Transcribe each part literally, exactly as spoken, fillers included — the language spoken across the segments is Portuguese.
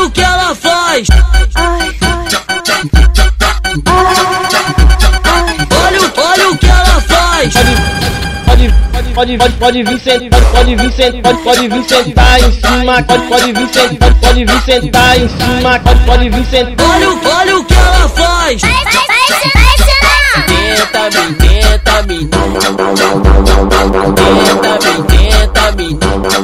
olha o que ela faz. Olha, olha o que ela faz. Pode, pode, pode, pode vir sentar, pode vir sentar, pode, pode vir sentar em cima, pode, pode vir sentar, pode, pode vir sentar em cima, pode, pode vir sentar. Olha, olha o que ela faz. Vai, vai, vai ensinar. Tenta, me tenta, me tenta, me tenta, me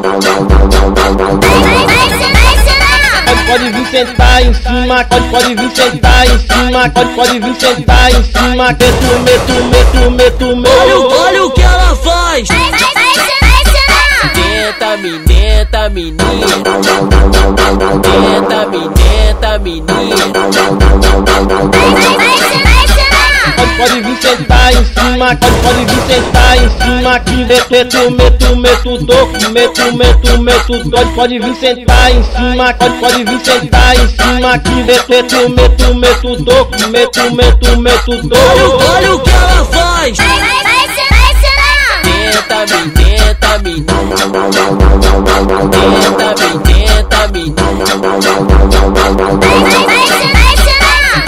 Vai, vai, vai ensinar, ensinar. Pode, pode vir sentar em cima, pode, pode vir sentar em cima, pode, pode vir sentar em cima, meto, meto, meto, meto, meto. olha, olha o que ela faz. Vai, vai, vai ensinar, ensinar. Tenta, me tenta, menina. Tenta, me tenta, menina. Vai, vai, vai ensinar, ensinar. Pode, pode vir sentar em cima, pode, pode vir sentar em cima, que meto, meto, meto, toco, meto, meto, meto, pode, pode vir sentar em cima, pode, pode vir sentar em cima, que meto, meto, meto, toco, meto, meto, meto, toco. Olha o que ela faz. Vai, vai, vai ensinar, ensinar. Tenta, me tenta, menina. Tenta, me tenta, menina. Vai, vai, vai ensinar, ensinar.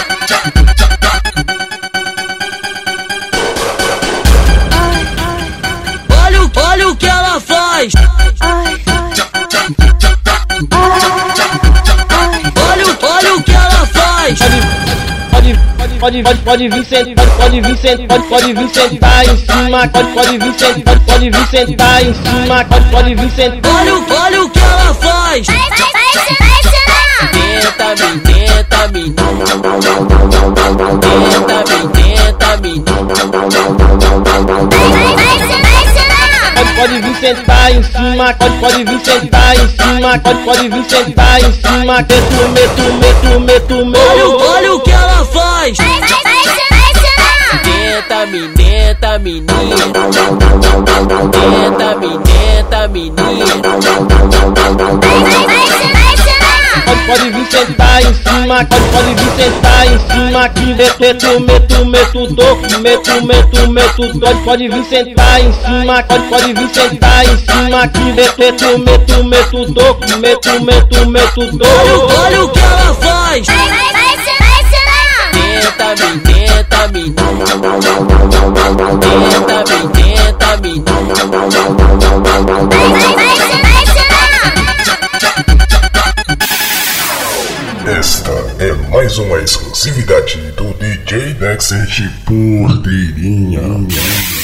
Olha, olha o que ela faz. Olha, olha o que ela faz. Pode, pode, pode, pode, pode vir sentar, pode, pode vir sentar, pode, pode vir sentar em cima, pode, pode vir sentar, pode, pode vir sentar em cima, pode, pode vir sentar. Olha, olha o que ela faz. Vai, vai, vai ensinar, ensinar. Tenta, me tenta, menina. Tenta, me tenta, menina. Vai, vai, vai ensinar, ensinar. Pode, pode vir sentar em cima, pode, pode vir sentar em cima, pode, pode vir sentar em cima, meto, meto, meto, meto, Olha, meto. olha o que ela faz. Vai, vai, vai ensinar, ensinar. Tenta, me tenta, menina. Tenta, me tenta, menina. Vai, vai, vai ensinar, ensinar. Pode, pode vir sentar em cima, pode, pode vir sentar em cima, que meto, meto, meto, toco, meto, meto, meto, pode, pode vir sentar em cima, pode, pode vir sentar em cima, que meto, meto, meto, toco, meto, meto, meto, toco. Olha o que ela faz. Vai, vai, vai ensinar, ensinar. Tenta, me tenta, menina. Tenta, me tenta, menina. Vai, vai, vai ensinar, ensinar. Esta é mais uma exclusividade do D J Dexter Porteirinha.